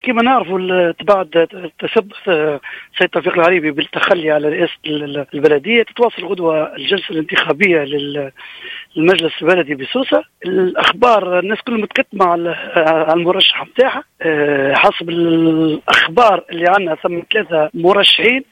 كما نعرفوا بعد تسبب سيد توفيق العريبي بالتخلي على رئاسة البلدية، تتواصل غدوة الجلسة الانتخابية للمجلس البلدي بسوسة. الأخبار الناس كلها متكتمة على المرشح نتاعها. حسب الأخبار اللي عندنا ثم ثلاثة مرشحين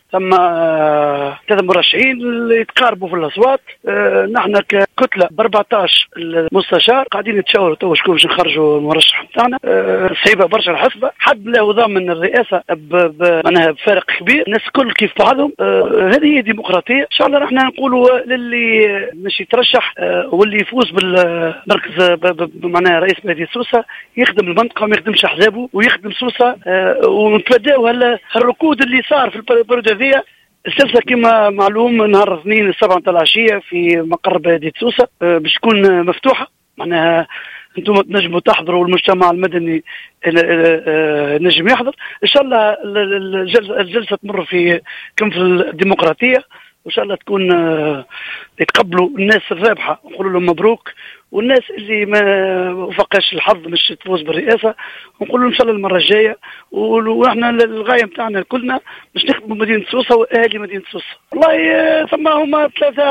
اللي يتقاربوا في الأصوات. نحن ككتلة ب 14 المستشار قاعدين نتشاوروا تو شكون باش نخرجوا المرشح نتاعنا. صعيبة برشا الحسبة، حد له ضامن الرئاسة معناها بفارق كبير، الناس كل كيف بعضهم. هذه هي ديمقراطية. إن شاء الله نحن نقولوا للي مش يترشح واللي يفوز بالمركز معناها رئيس بلدية سوسة يخدم المنطقة وما يخدمش أحزابه ويخدم سوسة، ونتفاداو الركود اللي صار في البرودة ذي. السلسلة كما معلوم نهار الاثنين 7 العشية في مقر بلدية سوسة باش تكون مفتوحة. معناها انتم تنجموا تحضروا والمجتمع المدني نجم يحضر. ان شاء الله الجلسة تمر في الديمقراطية، وان شاء الله تكون يتقبلوا الناس الرابحة نقولوا لهم مبروك، والناس اللي ما وفقاش الحظ مش تفوز بالرئاسة ونقول لهم ان شاء الله المرة الجاية. ونحن الغاية متاعنا كلنا باش نخدموا مدينة سوسة واهالي مدينة سوسة. والله ثم هما ثلاثة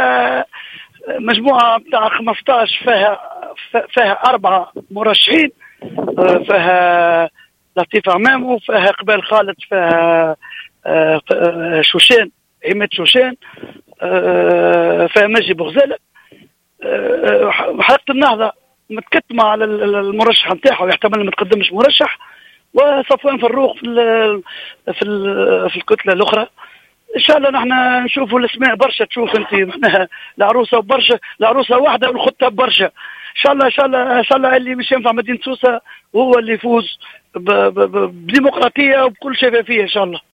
مجموعة بتاع 15 فيها 4 مرشحين، فيها لطيف عمامو، فيها قبال خالد، فيها شوشان عماد شوشان، فيها مجدي بغزالة. حركة النهضة متكتمة على المرشح نتاعها ويحتمل ما تقدمش مرشح، وصفوان فروق في الكتلة الأخرى. ان شاء الله نحن نشوفوا الاسماء برشا. تشوف انت معناها العروسه وبرشا، العروسه واحده والخطاب برشا. ان شاء الله اللي مش ينفع مدينه سوسه هو اللي يفوز بديمقراطيه وبكل شفافيه ان شاء الله.